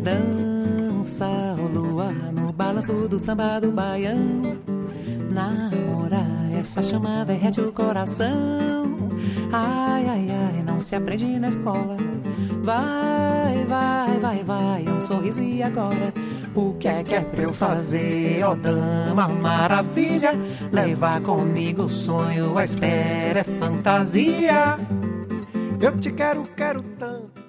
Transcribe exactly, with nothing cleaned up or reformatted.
Dança o luar no balanço do samba do baião. Namorar, essa chama derrete o coração. Ai, ai, ai, não se aprende na escola. Vai, vai, vai, vai, um sorriso e agora? O que é que é pra eu fazer, ó dama maravilha? Levar comigo o sonho, a espera é fantasia. Eu te quero, quero tanto.